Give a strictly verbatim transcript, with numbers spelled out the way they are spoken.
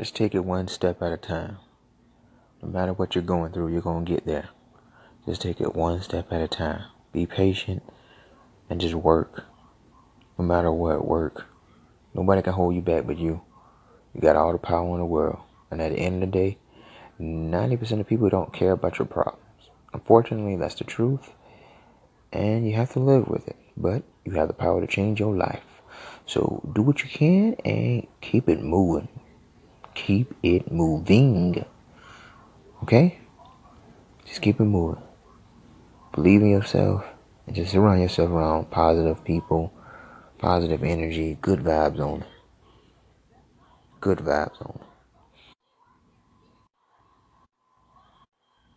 Just take it one step at a time. No matter what you're going through, you're going to get there. Just take it one step at a time. Be patient and just work. No matter what, work. Nobody can hold you back but you. You got all the power in the world. And at the end of the day, ninety percent of people don't care about your problems. Unfortunately, that's the truth. And you have to live with it. But you have the power to change your life. So do what you can and keep it moving. Keep it moving. Okay? Just keep it moving. Believe in yourself and just surround yourself around positive people, positive energy, good vibes on it. Good vibes on it.